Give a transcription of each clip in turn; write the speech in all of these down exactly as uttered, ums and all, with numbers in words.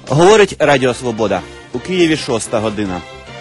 Говорить Радіо Свобода. У Києві шоста година.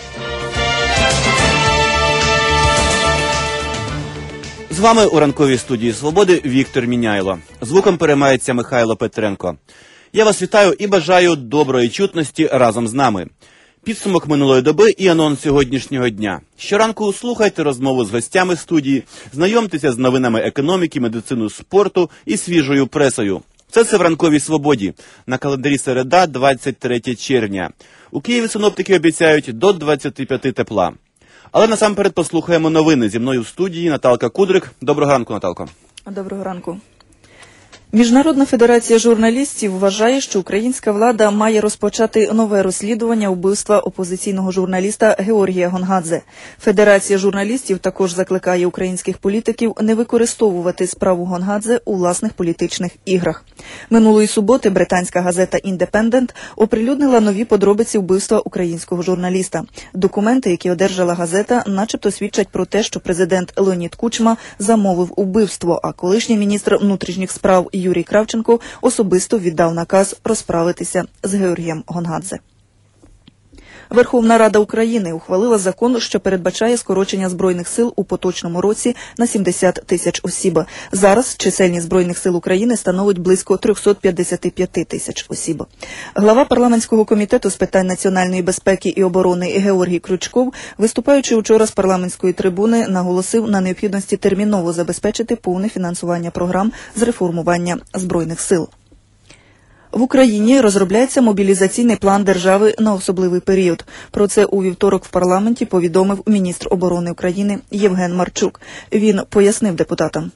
З вами у ранковій студії Свободи Віктор Міняйло. Звуком переймається Михайло Петренко. Я вас вітаю і бажаю доброї чутності разом з нами. Підсумок минулої доби і анонс сьогоднішнього дня. Щоранку слухайте розмову з гостями студії, знайомтеся з новинами економіки, медицини, спорту і свіжою пресою. Все це в ранковій Свободі. На календарі середа, двадцять третє червня. У Києві синоптики обіцяють до двадцяти п'яти тепла. Але насамперед послухаємо новини. Зі мною в студії Наталка Кудрик. Доброго ранку, Наталко. Доброго ранку. Міжнародна федерація журналістів вважає, що українська влада має розпочати нове розслідування вбивства опозиційного журналіста Георгія Гонгадзе. Федерація журналістів також закликає українських політиків не використовувати справу Гонгадзе у власних політичних іграх. Минулої суботи британська газета «Індепендент» оприлюднила нові подробиці вбивства українського журналіста. Документи, які одержала газета, начебто свідчать про те, що президент Леонід Кучма замовив убивство, а колишній міністр внутрішніх справ Юрій Кравченко особисто віддав наказ розправитися з Георгієм Гонгадзе. Верховна Рада України ухвалила закон, що передбачає скорочення Збройних сил у поточному році на сімдесят тисяч осіб. Зараз чисельність Збройних сил України становить близько триста п'ятдесят п'ять тисяч осіб. Глава парламентського комітету з питань національної безпеки і оборони Георгій Крючков, виступаючи вчора з парламентської трибуни, наголосив на необхідності терміново забезпечити повне фінансування програм з реформування Збройних сил. В Україні розробляється мобілізаційний план держави на особливий період. Про це у вівторок в парламенті повідомив міністр оборони України Євген Марчук. Він пояснив депутатам.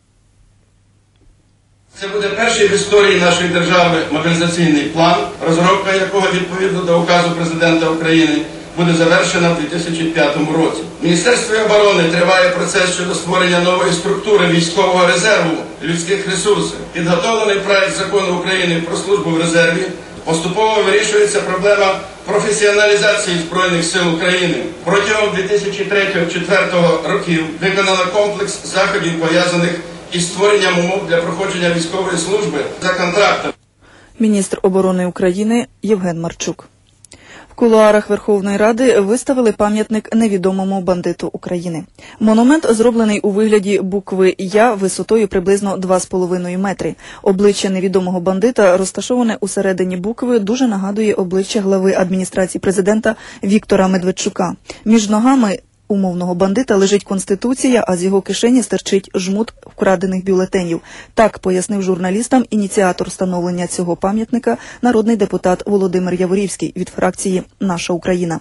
Це буде перший в історії нашої держави мобілізаційний план, розробка якого відповідно до указу президента України буде завершена в дві тисячі п'ятому році. В Міністерстві оборони триває процес щодо створення нової структури військового резерву людських ресурсів. Підготовлений проект закону України про службу в резерві. Поступово вирішується проблема професіоналізації Збройних сил України. Протягом дві тисячі третього - дві тисячі четвертого років виконано комплекс заходів, пов'язаних із створенням умов для проходження військової служби за контрактом. Міністр оборони України Євген Марчук. В кулуарах Верховної Ради виставили пам'ятник невідомому бандиту України. Монумент зроблений у вигляді букви «Я» висотою приблизно два з половиною метри. Обличчя невідомого бандита, розташоване у середині букви, дуже нагадує обличчя глави адміністрації президента Віктора Медведчука. Між ногами умовного бандита лежить Конституція, а з його кишені стирчить жмут вкрадених бюлетенів. Так пояснив журналістам ініціатор встановлення цього пам'ятника, народний депутат Володимир Яворівський від фракції «Наша Україна».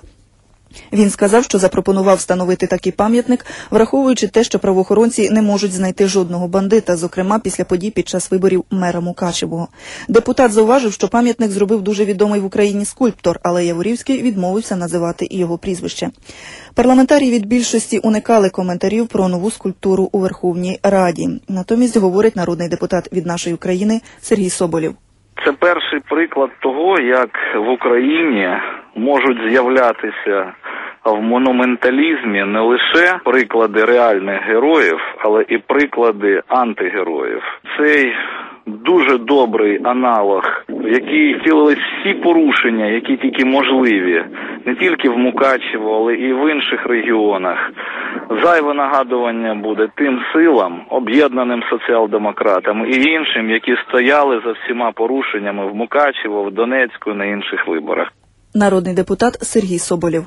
Він сказав, що запропонував встановити такий пам'ятник, враховуючи те, що правоохоронці не можуть знайти жодного бандита, зокрема після подій під час виборів мера Мукачевого. Депутат зауважив, що пам'ятник зробив дуже відомий в Україні скульптор, але Яворівський відмовився називати і його прізвище. Парламентарії від більшості уникали коментарів про нову скульптуру у Верховній Раді. Натомість говорить народний депутат від «Нашої України» Сергій Соболєв. Це перший приклад того, як в Україні можуть з'являтися в монументалізмі не лише приклади реальних героїв, але і приклади антигероїв. Цей дуже добрий аналог, в який втілились всі порушення, які тільки можливі, не тільки в Мукачево, але і в інших регіонах. Зайве нагадування буде тим силам, об'єднаним соціал-демократам і іншим, які стояли за всіма порушеннями в Мукачево, в Донецьку і на інших виборах. Народний депутат Сергій Соболєв.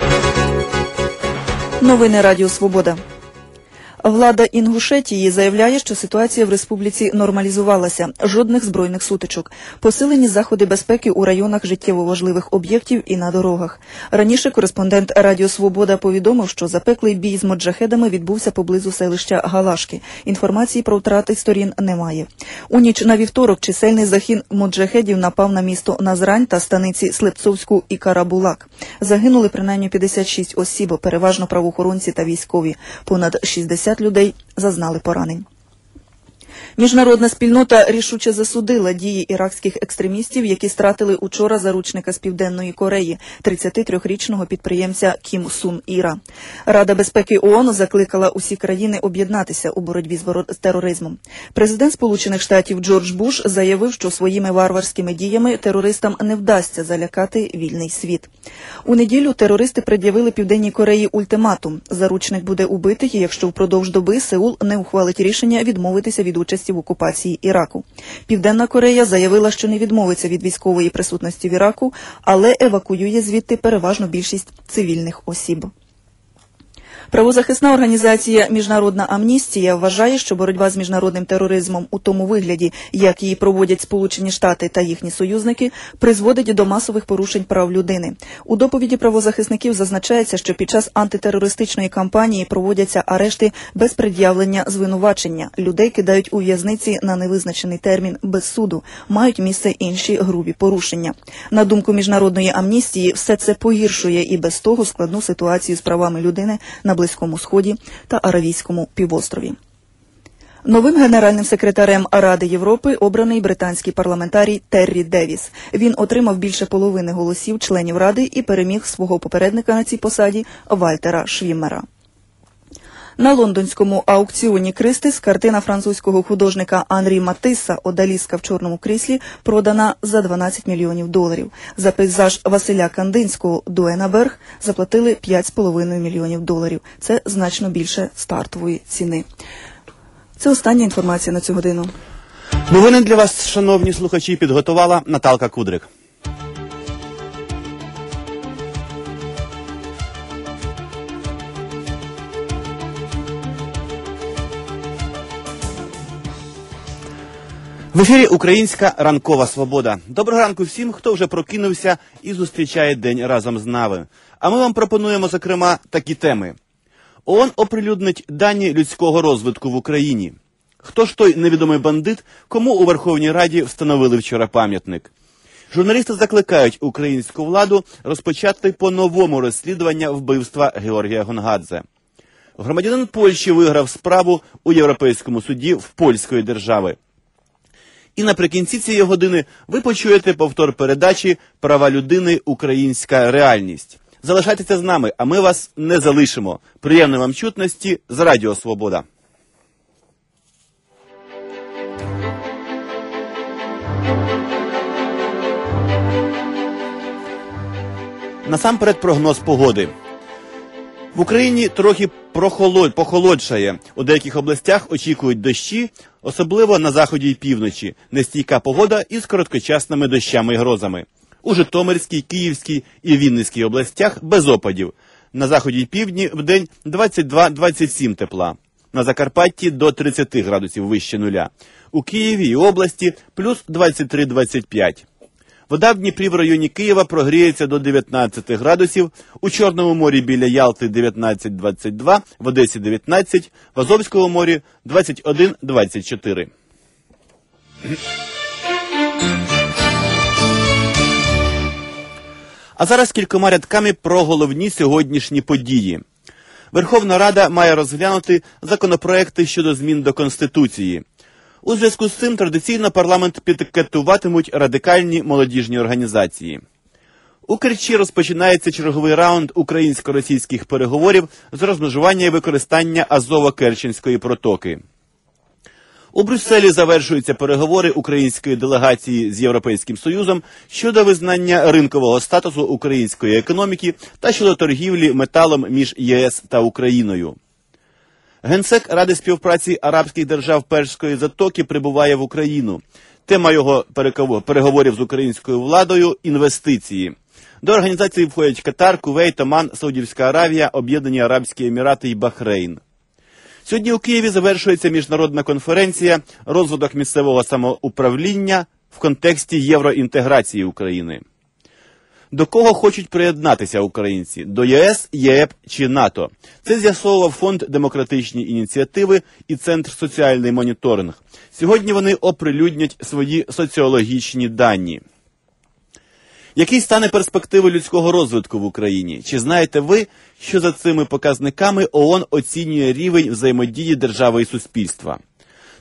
Новини Радіо Свобода. Влада Інгушетії заявляє, що ситуація в республіці нормалізувалася. Жодних збройних сутичок. Посилені заходи безпеки у районах життєво важливих об'єктів і на дорогах. Раніше кореспондент Радіо Свобода повідомив, що запеклий бій з моджахедами відбувся поблизу селища Галашки. Інформації про втрати сторін немає. У ніч на вівторок чисельний загін моджахедів напав на місто Назрань та станиці Слепцовську і Карабулак. Загинули принаймні п'ятдесят шість осіб, переважно правоохоронці та військові. Понад шістдесят людей зазнали поранень. Міжнародна спільнота рішуче засудила дії іракських екстремістів, які стратили учора заручника з Південної Кореї, тридцятитрирічного підприємця Кім Сун Іра. Рада безпеки ООН закликала усі країни об'єднатися у боротьбі з тероризмом. Президент Сполучених Штатів Джордж Буш заявив, що своїми варварськими діями терористам не вдасться залякати вільний світ. У неділю терористи пред'явили Південній Кореї ультиматум. Заручник буде убитий, якщо впродовж доби Сеул не ухвалить рішення відмовитися від участі в окупації Іраку. Південна Корея заявила, що не відмовиться від військової присутності в Іраку, але евакуює звідти переважну більшість цивільних осіб. Правозахисна організація «Міжнародна амністія» вважає, що боротьба з міжнародним тероризмом у тому вигляді, як її проводять Сполучені Штати та їхні союзники, призводить до масових порушень прав людини. У доповіді правозахисників зазначається, що під час антитерористичної кампанії проводяться арешти без пред'явлення звинувачення. Людей кидають у в'язниці на невизначений термін без суду. Мають місце інші грубі порушення. На думку «Міжнародної амністії», все це погіршує і без того складну ситуацію з правами людини на Близькому Сході та Аравійському півострові. Новим генеральним секретарем Ради Європи обраний британський парламентарій Террі Девіс. Він отримав більше половини голосів членів Ради і переміг свого попередника на цій посаді Вальтера Швіммера. На лондонському аукціоні «Кристис» картина французького художника Анрі Матисса «Одаліска в чорному кріслі» продана за дванадцять мільйонів доларів. За пейзаж Василя Кандинського «Дуенаберг» заплатили п'ять з половиною мільйонів доларів. Це значно більше стартової ціни. Це остання інформація на цю годину. Новини для вас, шановні слухачі, підготувала Наталка Кудрик. В ефірі «Українська ранкова свобода». Доброго ранку всім, хто вже прокинувся і зустрічає день разом з нами. А ми вам пропонуємо, зокрема, такі теми. ООН оприлюднить дані людського розвитку в Україні. Хто ж той невідомий бандит, кому у Верховній Раді встановили вчора пам'ятник? Журналісти закликають українську владу розпочати по-новому розслідування вбивства Георгія Гонгадзе. Громадянин Польщі виграв справу у Європейському суді в польської держави. І наприкінці цієї години ви почуєте повтор передачі «Права людини. Українська реальність». Залишайтеся з нами, а ми вас не залишимо. Приємної вам чутності з Радіо Свобода. Насамперед прогноз погоди. В Україні трохи прохолод, похолодшає. У деяких областях очікують дощі, особливо на заході і півночі. Нестійка погода із короткочасними дощами і грозами. У Житомирській, Київській і Вінницькій областях без опадів. На заході і півдні вдень двадцять два - двадцять сім тепла. На Закарпатті до тридцяти градусів вище нуля. У Києві і області плюс двадцять три - двадцять п'ять. Вода в Дніпрі в районі Києва прогріється до дев'ятнадцяти градусів, у Чорному морі біля Ялти дев'ятнадцять - двадцять два, в Одесі дев'ятнадцять, в Азовському морі двадцять один - двадцять чотири. А зараз кількома рядками про головні сьогоднішні події. Верховна Рада має розглянути законопроекти щодо змін до Конституції. У зв'язку з цим традиційно парламент пікетуватимуть радикальні молодіжні організації. У Керчі розпочинається черговий раунд українсько-російських переговорів з розмежування і використання Азово-Керченської протоки. У Брюсселі завершуються переговори української делегації з Європейським Союзом щодо визнання ринкового статусу української економіки та щодо торгівлі металом між ЄС та Україною. Генсек Ради співпраці арабських держав Перської затоки прибуває в Україну. Тема його переговорів з українською владою – інвестиції. До організації входять Катар, Кувейт, Оман, Саудівська Аравія, Об'єднані Арабські Емірати і Бахрейн. Сьогодні у Києві завершується міжнародна конференція «Розвиток місцевого самоуправління в контексті євроінтеграції України». До кого хочуть приєднатися українці? До ЄС, ЄЕП чи НАТО? Це з'ясовував Фонд демократичні ініціативи і Центр соціальний моніторинг. Сьогодні вони оприлюднять свої соціологічні дані. Які стане перспективи людського розвитку в Україні? Чи знаєте ви, що за цими показниками ООН оцінює рівень взаємодії держави і суспільства?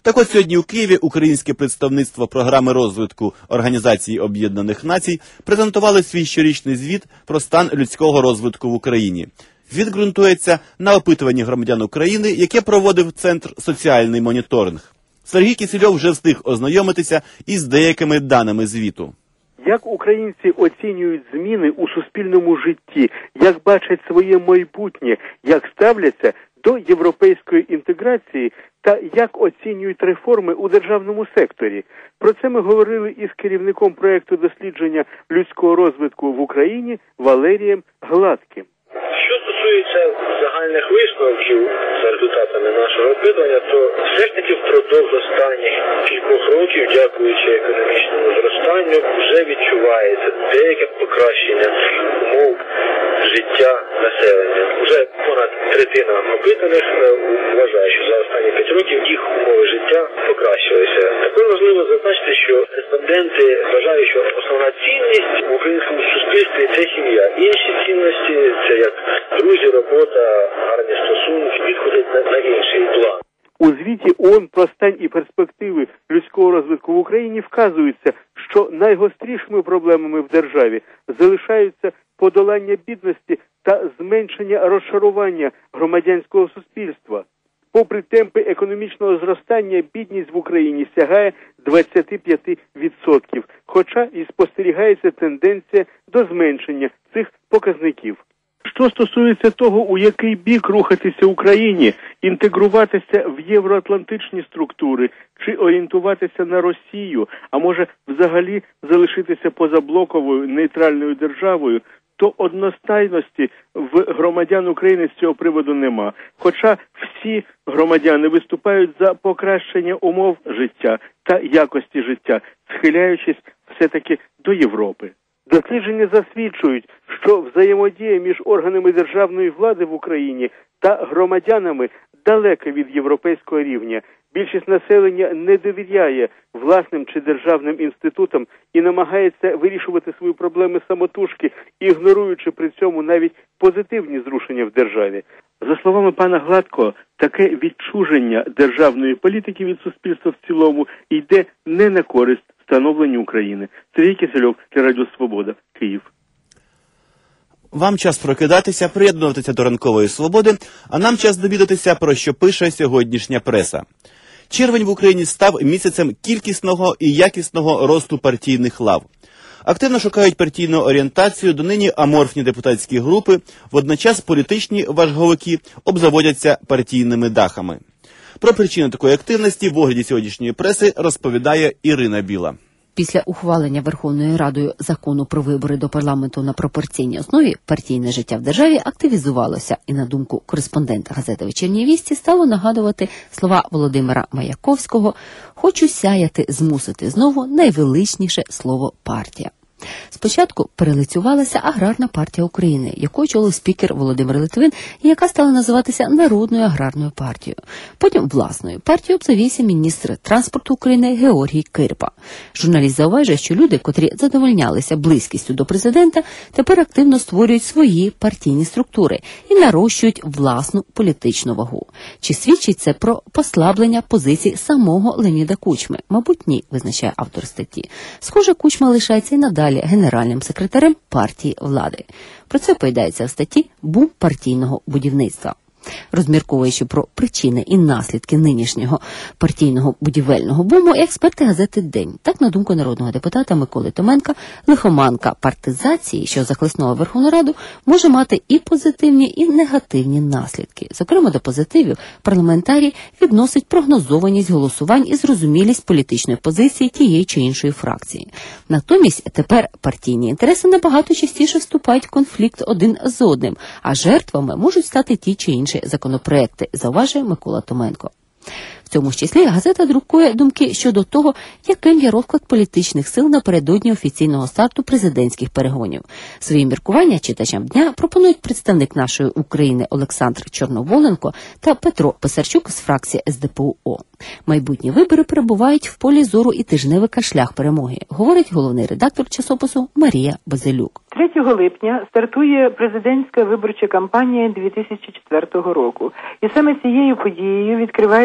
Так от сьогодні у Києві українське представництво програми розвитку Організації Об'єднаних Націй презентували свій щорічний звіт про стан людського розвитку в Україні. Звіт ґрунтується на опитуванні громадян України, яке проводив Центр «Соціальний моніторинг». Сергій Кісельов вже встиг ознайомитися із деякими даними звіту. Як українці оцінюють зміни у суспільному житті, як бачать своє майбутнє, як ставляться до європейської інтеграції та як оцінюють реформи у державному секторі. Про це ми говорили із керівником проєкту дослідження людського розвитку в Україні Валерієм Гладким. Що стосується загальних висновків за результатами нашого опитування, то все ж таки впродовж останніх кількох років, дякуючи економічному зростанню, вже відчувається деяке покращення умов життя населення. Уже понад третина опитаних вважає, що за останні п'ять років їх умови життя покращилися. Також важливо зазначити, що респонденти вважають, що основна цінність в українському суспільстві – це сім'я. Інші цінності – це як друзі, робота, гарні стосунки, відходять на, на інший план. У звіті ООН про стан і перспективи людського розвитку в Україні вказується, що найгострішими проблемами в державі залишаються подолання бідності та зменшення розшарування громадянського суспільства. Попри темпи економічного зростання, бідність в Україні сягає двадцять п'ять відсотків, хоча і спостерігається тенденція до зменшення цих показників. Що стосується того, у який бік рухатися Україні, інтегруватися в євроатлантичні структури чи орієнтуватися на Росію, а може взагалі залишитися позаблоковою нейтральною державою, то одностайності в громадян України з цього приводу нема. Хоча всі громадяни виступають за покращення умов життя та якості життя, схиляючись все-таки до Європи. Дослідження засвідчують, що взаємодія між органами державної влади в Україні та громадянами далека від європейського рівня. Більшість населення не довіряє власним чи державним інститутам і намагається вирішувати свої проблеми самотужки, ігноруючи при цьому навіть позитивні зрушення в державі. За словами пана Гладкого, таке відчуження державної політики від суспільства в цілому йде не на користь становленню України. Сергій Кісельов, Радіо Свобода, Київ. Вам час прокидатися, приєднуватися до ранкової свободи, а нам час довідатися, про що пише сьогоднішня преса. Червень в Україні став місяцем кількісного і якісного росту партійних лав. Активно шукають партійну орієнтацію донині аморфні депутатські групи, водночас політичні важговики обзаводяться партійними дахами. Про причини такої активності в огляді сьогоднішньої преси розповідає Ірина Біла. Після ухвалення Верховною Радою закону про вибори до парламенту на пропорційній основі партійне життя в державі активізувалося і, на думку кореспондента газети «Вечірні вісті», стало нагадувати слова Володимира Маяковського «Хочу сяяти, змусити знову найвеличніше слово партія». Спочатку перелицювалася Аграрна партія України, яку очолив спікер Володимир Литвин, і яка стала називатися Народною аграрною партією. Потім власною партією обзавівся міністр транспорту України Георгій Кирпа. Журналіст зауважує, що люди, котрі задовольнялися близькістю до президента, тепер активно створюють свої партійні структури і нарощують власну політичну вагу. Чи свідчить це про послаблення позицій самого Леоніда Кучми? Мабуть, ні, визначає автор статті. Схоже, Кучма лишається і надалі генеральним секретарем партії влади. Про це поїдається в статті «Бум партійного будівництва». Розмірковуючи про причини і наслідки нинішнього партійного будівельного буму, експерти газети «День». Так, на думку народного депутата Миколи Томенка, лихоманка партизації, що захлеснула Верховну Раду, може мати і позитивні, і негативні наслідки. Зокрема, до позитивів парламентарій відносить прогнозованість голосувань і зрозумілість політичної позиції тієї чи іншої фракції. Натомість тепер партійні інтереси набагато частіше вступають в конфлікт один з одним, а жертвами можуть стати ті чи інші законопроекти, зауважує Микола Томенко. В цьому ж числі газета друкує думки щодо того, яким є розклад політичних сил напередодні офіційного старту президентських перегонів. Свої міркування читачам дня пропонують представник нашої України Олександр Чорноволенко та Петро Писарчук з фракції ес де пе о. Майбутні вибори перебувають в полі зору і тижневика «Шлях перемоги», говорить головний редактор часопису Марія Базилюк. третього липня стартує президентська виборча кампанія дві тисячі четвертого року. І саме цією подією відкривається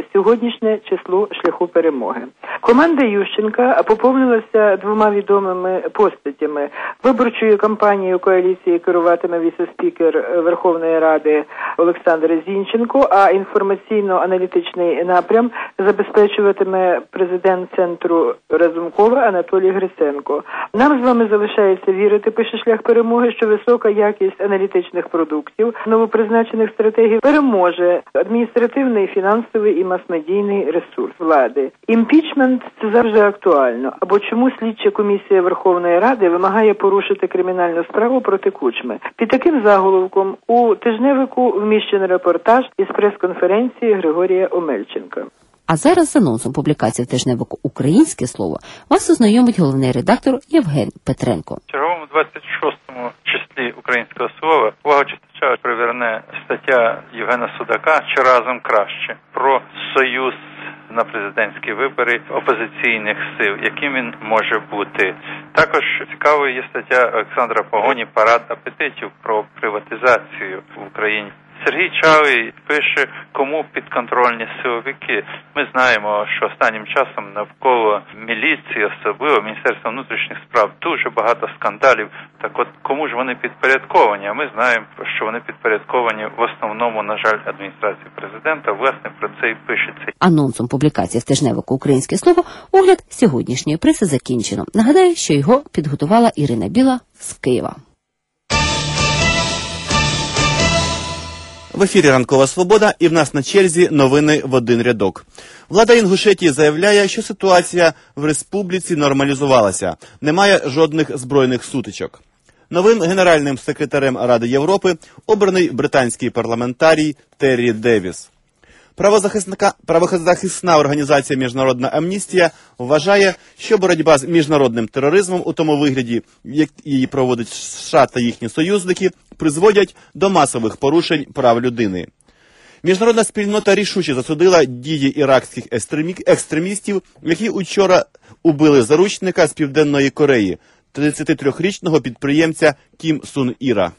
сьогоднішнє число шляху перемоги. Команда Ющенка поповнилася двома відомими постатями. Виборчою кампанією коаліції керуватиме віце-спікер Верховної Ради Олександр Зінченко, а інформаційно-аналітичний напрям забезпечуватиме президент Центру Разумкова Анатолій Гриценко. Нам з вами залишається вірити, пише шлях перемоги, що висока якість аналітичних продуктів новопризначених стратегій переможе адміністративний, фінансовий і мас-медійний ресурс влади. Імпічмент – це завжди актуально. Або чому слідча комісія Верховної Ради вимагає порушити кримінальну справу проти Кучми. Під таким заголовком у тижневику вміщений репортаж із прес-конференції Григорія Омельченка. А зараз з анонсом публікації в тижневику «Українське слово» вас ознайомить головний редактор Євген Петренко. В черговому двадцять шостому числі «Українського слова» увагу читача приверне стаття Євгена Судака «Чи разом краще» про союз на президентські вибори опозиційних сил, яким він може бути. Також цікавою є стаття Олександра Погоні «Парад апетитів» про приватизацію в Україні. Сергій Чалий пише, кому підконтрольні силовики. Ми знаємо, що останнім часом навколо міліції, особливо Міністерства внутрішніх справ, дуже багато скандалів. Так от, кому ж вони підпорядковані? А ми знаємо, що вони підпорядковані в основному, на жаль, адміністрації президента. Власне, про це і пишеться. Анонсом публікації в тижневику «Українське слово» огляд сьогоднішньої преси закінчено. Нагадаю, що його підготувала Ірина Біла з Києва. В ефірі «Ранкова Свобода» і в нас на черзі новини в один рядок. Влада Інгушетії заявляє, що ситуація в республіці нормалізувалася. Немає жодних збройних сутичок. Новим генеральним секретарем Ради Європи обраний британський парламентарій Террі Девіс. Правозахисна організація «Міжнародна амністія» вважає, що боротьба з міжнародним тероризмом у тому вигляді, як її проводять США та їхні союзники, призводять до масових порушень прав людини. Міжнародна спільнота рішуче засудила дії іракських екстремістів, які учора убили заручника з Південної Кореї, тридцятитрирічного підприємця Кім Сун Іра.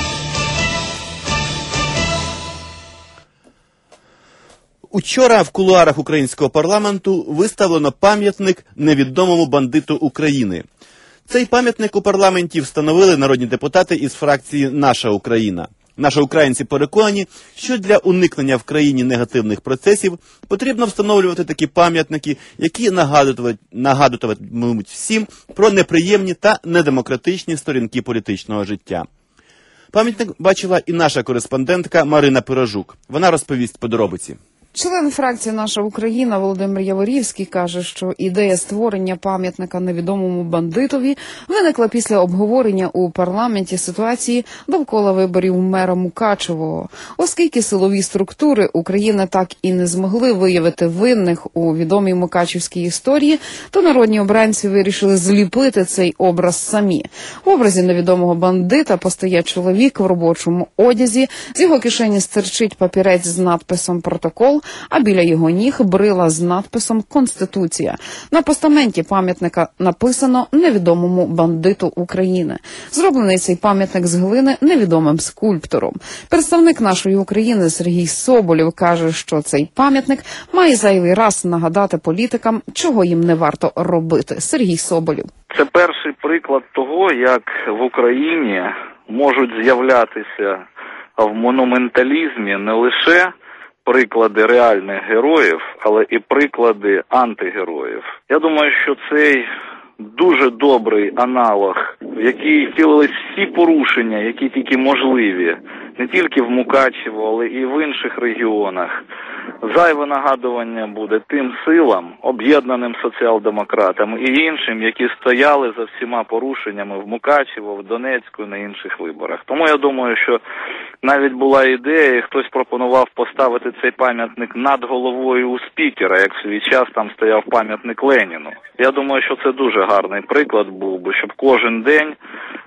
Учора в кулуарах українського парламенту виставлено пам'ятник невідомому бандиту України. Цей пам'ятник у парламенті встановили народні депутати із фракції «Наша Україна». Наші українці переконані, що для уникнення в країні негативних процесів потрібно встановлювати такі пам'ятники, які нагадуватимуть всім про неприємні та недемократичні сторінки політичного життя. Пам'ятник бачила і наша кореспондентка Марина Пирожук. Вона розповість подробиці. Член фракції «Наша Україна» Володимир Яворівський каже, що ідея створення пам'ятника невідомому бандитові виникла після обговорення у парламенті ситуації довкола виборів мера Мукачевого. Оскільки силові структури України так і не змогли виявити винних у відомій мукачівській історії, то народні обранці вирішили зліпити цей образ самі. В образі невідомого бандита постає чоловік в робочому одязі, з його кишені стирчить папірець з надписом «Протокол», а біля його ніг брила з надписом «Конституція». На постаменті пам'ятника написано «Невідомому бандиту України». Зроблений цей пам'ятник з глини невідомим скульптором. Представник «Нашої України» Сергій Соболєв каже, що цей пам'ятник має зайвий раз нагадати політикам, чого їм не варто робити. Сергій Соболєв. Це перший приклад того, як в Україні можуть з'являтися в монументалізмі не лише приклади реальних героїв, але і приклади антигероїв. Я думаю, що цей дуже добрий аналог, в який втілились всі порушення, які тільки можливі, не тільки в Мукачево, але і в інших регіонах. Зайве нагадування буде тим силам, об'єднаним соціал-демократам і іншим, які стояли за всіма порушеннями в Мукачево, в Донецьку і на інших виборах. Тому я думаю, що навіть була ідея, і хтось пропонував поставити цей пам'ятник над головою у спікера, як в свій час там стояв пам'ятник Леніну. Я думаю, що це дуже гарний приклад був би, щоб кожен день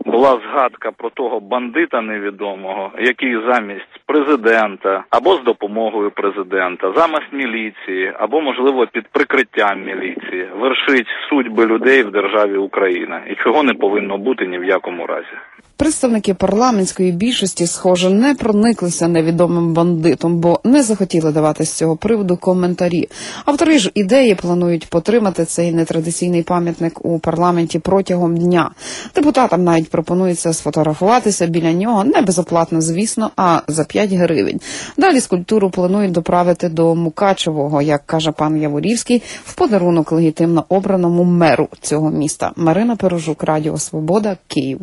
була згадка про того бандита невідомого, який замість президента або з допомогою президента, замість міліції, або, можливо, під прикриттям міліції вершить судьби людей в державі Україна. І цього не повинно бути ні в якому разі. Представники парламентської більшості, схоже, не прониклися невідомим бандитом, бо не захотіли давати з цього приводу коментарі. Автори ж ідеї планують потримати цей нетрадиційний пам'ятник у парламенті протягом дня. Депутатам навіть пропонується сфотографуватися біля нього, не безоплатно, звісно, а за п'ять гривень. Далі скульптуру планують доправити до Мукачевого, як каже пан Яворівський, в подарунок легітимно обраному меру цього міста. Марина Пережук, Радіо Свобода, Київ.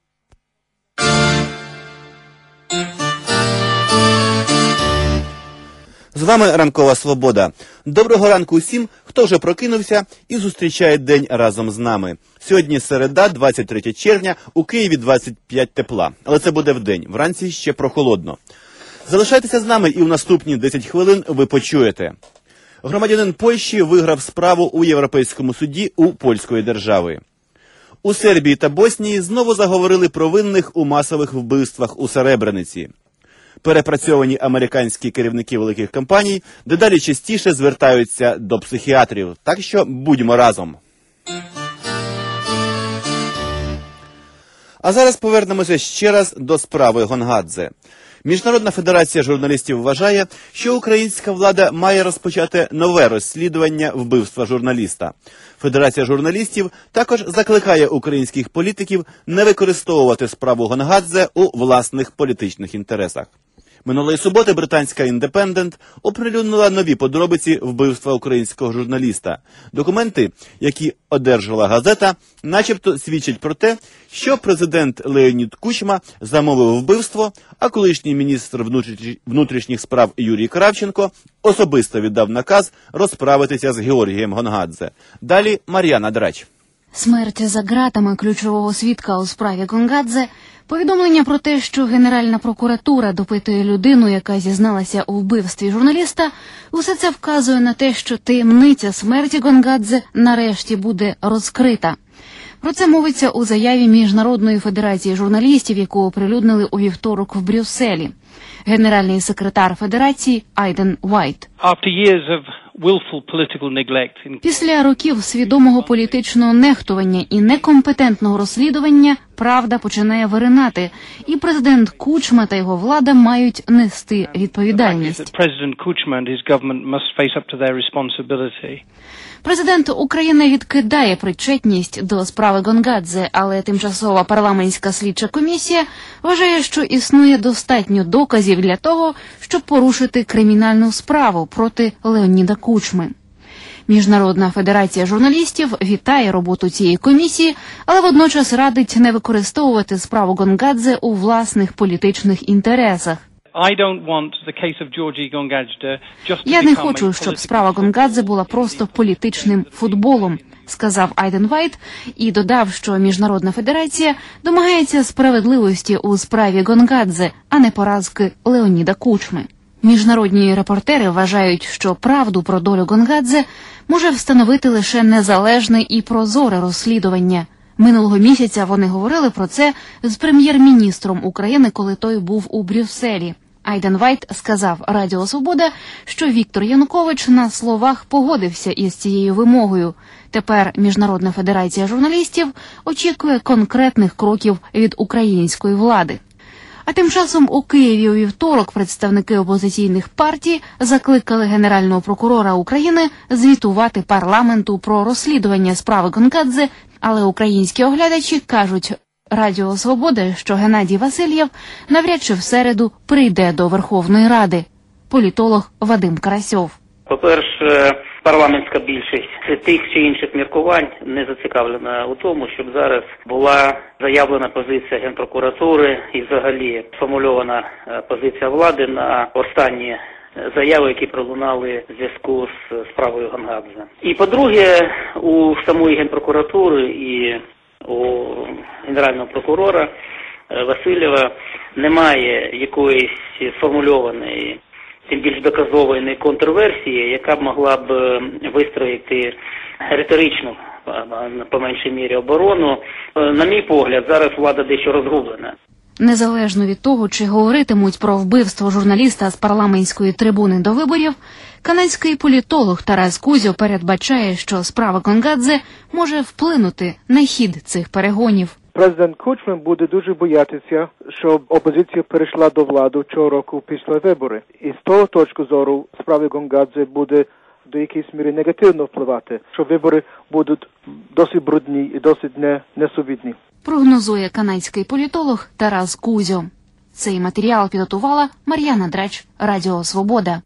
З вами Ранкова Свобода. Доброго ранку усім, хто вже прокинувся і зустрічає день разом з нами. Сьогодні середа, двадцять третє червня, у Києві двадцять п'ять тепла. Але це буде вдень, вранці ще прохолодно. Залишайтеся з нами і в наступні десять хвилин ви почуєте. Громадянин Польщі виграв справу у Європейському суді у польської держави. У Сербії та Боснії знову заговорили про винних у масових вбивствах у Серебрениці. Перепрацьовані американські керівники великих компаній дедалі частіше звертаються до психіатрів. Так що будьмо разом. А зараз повернемося ще раз до справи Гонгадзе. Міжнародна федерація журналістів вважає, що українська влада має розпочати нове розслідування вбивства журналіста. Федерація журналістів також закликає українських політиків не використовувати справу Гонгадзе у власних політичних інтересах. Минулої суботи британська «Індепендент» оприлюднила нові подробиці вбивства українського журналіста. Документи, які одержала газета, начебто свідчать про те, що президент Леонід Кучма замовив вбивство, а колишній міністр внутрішніх справ Юрій Кравченко особисто віддав наказ розправитися з Георгієм Гонгадзе. Далі Мар'яна Драч. Смерть за ґратами ключового свідка у справі Гонгадзе, повідомлення про те, що Генеральна прокуратура допитує людину, яка зізналася у вбивстві журналіста, усе це вказує на те, що таємниця смерті Гонгадзе нарешті буде розкрита. Про це мовиться у заяві Міжнародної федерації журналістів, яку оприлюднили у вівторок в Брюсселі. Генеральний секретар федерації Айден Вайт. Після років свідомого політичного нехтування і некомпетентного розслідування правда починає виринати, і президент Кучма та його влада мають нести відповідальність. Президент України відкидає причетність до справи Гонгадзе, але тимчасова парламентська слідча комісія вважає, що існує достатньо доказів для того, щоб порушити кримінальну справу проти Леоніда Кучми. Міжнародна федерація журналістів вітає роботу цієї комісії, але водночас радить не використовувати справу Гонгадзе у власних політичних інтересах. Я не хочу, щоб справа Гонгадзе була просто політичним футболом, сказав Айден Вайт і додав, що Міжнародна федерація домагається справедливості у справі Гонгадзе, а не поразки Леоніда Кучми. Міжнародні репортери вважають, що правду про долю Гонгадзе може встановити лише незалежне і прозоре розслідування. Минулого місяця вони говорили про це з прем'єр-міністром України, коли той був у Брюсселі. Айден Вайт сказав Радіо Свобода, що Віктор Янукович на словах погодився із цією вимогою. Тепер Міжнародна федерація журналістів очікує конкретних кроків від української влади. А тим часом у Києві у вівторок представники опозиційних партій закликали Генерального прокурора України звітувати парламенту про розслідування справи Гонгадзе, але українські оглядачі кажуть Радіо Свобода, що Геннадій Васильєв навряд чи в середу прийде до Верховної Ради. Політолог Вадим Карасьов. По-перше, парламентська більшість тих чи інших міркувань не зацікавлена у тому, щоб зараз була заявлена позиція Генпрокуратури і взагалі сформульована позиція влади на останні заяви, які пролунали в зв'язку з справою Гонгадзе. І по-друге, у самої Генпрокуратури і у Генерального прокурора Васильєва немає якоїсь сформульованої, тим більш доказової контрверсії, яка б могла б вистроїти риторичну по меншій мірі оборону. На мій погляд, зараз влада дещо розгублена. Незалежно від того, чи говоритимуть про вбивство журналіста з парламентської трибуни до виборів, канадський політолог Тарас Кузьо передбачає, що справа Гонгадзе може вплинути на хід цих перегонів. Президент Кучма буде дуже боятися, щоб опозиція перейшла до влади цього року після виборів. І з того точки зору справа Гонгадзе буде до якоїсь міри негативно впливати, що вибори будуть досить брудні і досить не, несовідні. Прогнозує канадський політолог Тарас Кузьо. Цей матеріал підготувала Мар'яна Драч, Радіо Свобода.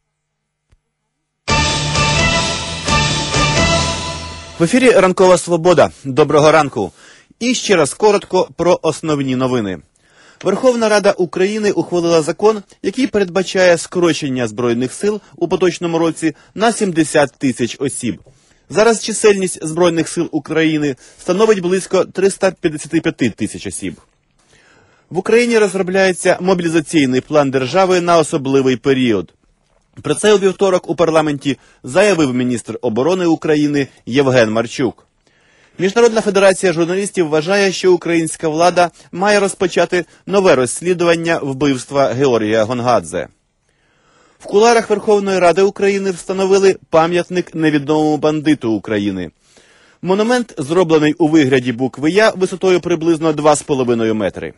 В ефірі «Ранкова Свобода». Доброго ранку. І ще раз коротко про основні новини. Верховна Рада України ухвалила закон, який передбачає скорочення Збройних сил у поточному році на сімдесят тисяч осіб. Зараз чисельність Збройних сил України становить близько триста п'ятдесят п'ять тисяч осіб. В Україні розробляється мобілізаційний план держави на особливий період. Про це у вівторок у парламенті заявив міністр оборони України Євген Марчук. Міжнародна федерація журналістів вважає, що українська влада має розпочати нове розслідування вбивства Георгія Гонгадзе. В кулуарах Верховної Ради України встановили пам'ятник невідомому бандиту України. Монумент зроблений у вигляді букви «Я» висотою приблизно два з половиною метри.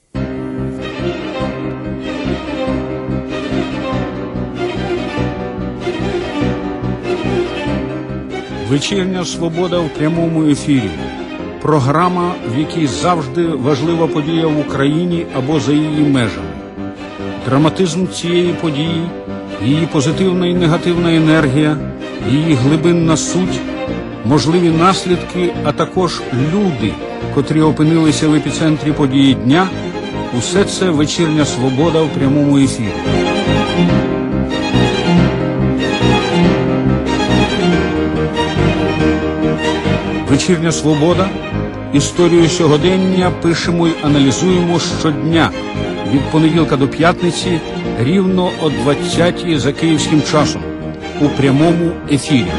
Вечірня «Свобода» в прямому ефірі. Програма, в якій завжди важлива подія в Україні або за її межами. Драматизм цієї події, її позитивна і негативна енергія, її глибинна суть, можливі наслідки, а також люди, котрі опинилися в епіцентрі події дня – усе це «Вечірня «Свобода» в прямому ефірі. «Вечірня Свобода» історію сьогодення пишемо і аналізуємо щодня, від понеділка до п'ятниці, рівно о двадцятій за київським часом, у прямому ефірі.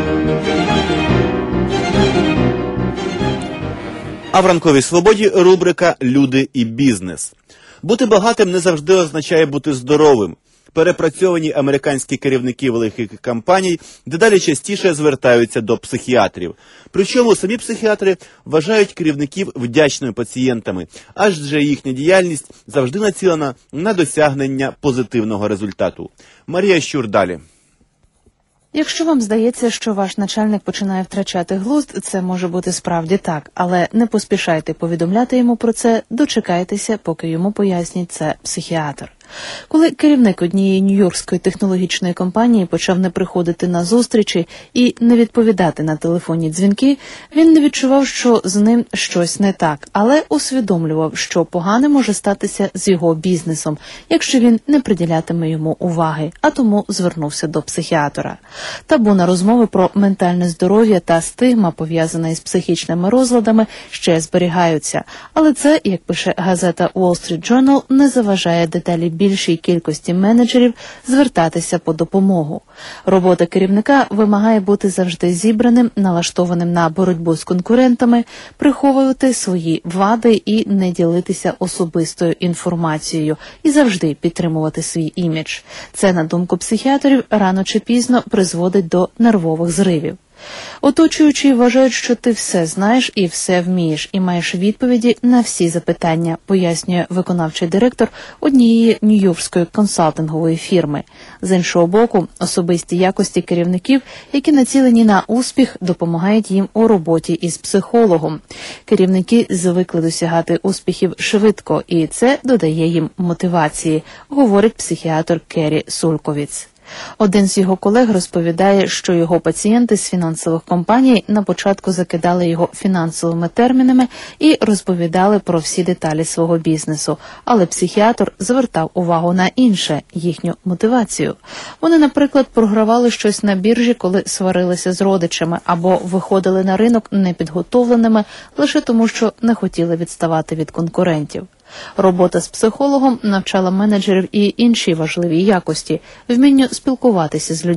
А в «Ранковій Свободі» рубрика «Люди і бізнес». Бути багатим не завжди означає бути здоровим. Перепрацьовані американські керівники великих компаній дедалі частіше звертаються до психіатрів. Причому самі психіатри вважають керівників вдячними пацієнтами, адже їхня діяльність завжди націлена на досягнення позитивного результату. Марія Щур далі. Якщо вам здається, що ваш начальник починає втрачати глузд, це може бути справді так, але не поспішайте повідомляти йому про це, дочекайтеся, поки йому пояснять це психіатр. Коли керівник однієї нью-йоркської технологічної компанії почав не приходити на зустрічі і не відповідати на телефонні дзвінки, він не відчував, що з ним щось не так, але усвідомлював, що погане може статися з його бізнесом, якщо він не приділятиме йому уваги, а тому звернувся до психіатра. Табу на розмови про ментальне здоров'я та стигма, пов'язана із психічними розладами, ще зберігаються, але це, як пише газета Wall Street Journal, не заважає деталі більшій кількості менеджерів звертатися по допомогу. Робота керівника вимагає бути завжди зібраним, налаштованим на боротьбу з конкурентами, приховувати свої вади і не ділитися особистою інформацією і завжди підтримувати свій імідж. Це, на думку психіатрів, рано чи пізно призводить до нервових зривів. Оточуючі вважають, що ти все знаєш і все вмієш, і маєш відповіді на всі запитання, пояснює виконавчий директор однієї нью-йоркської консалтингової фірми. З іншого боку, особисті якості керівників, які націлені на успіх, допомагають їм у роботі із психологом. Керівники звикли досягати успіхів швидко, і це додає їм мотивації, говорить психіатр Керрі Сульковіц. Один з його колег розповідає, що його пацієнти з фінансових компаній на початку закидали його фінансовими термінами і розповідали про всі деталі свого бізнесу, але психіатр звертав увагу на інше – їхню мотивацію. Вони, наприклад, програвали щось на біржі, коли сварилися з родичами, або виходили на ринок непідготовленими лише тому, що не хотіли відставати від конкурентів. Робота з психологом навчала менеджерів і інші важливі якості – вмінню спілкуватися з людьми.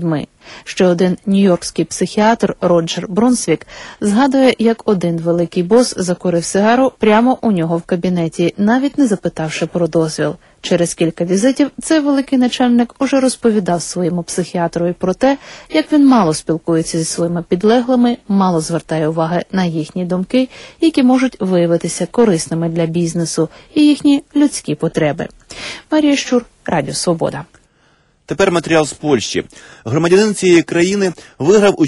Ще один нью-йоркський психіатр Роджер Брунсвік згадує, як один великий бос закурив сигару прямо у нього в кабінеті, навіть не запитавши про дозвіл. Через кілька візитів цей великий начальник уже розповідав своєму психіатрові про те, як він мало спілкується зі своїми підлеглими, мало звертає уваги на їхні думки, які можуть виявитися корисними для бізнесу, і їхні людські потреби. Марія Щур, Радіо Свобода. Тепер матеріал з Польщі. Громадянин цієї країни виграв у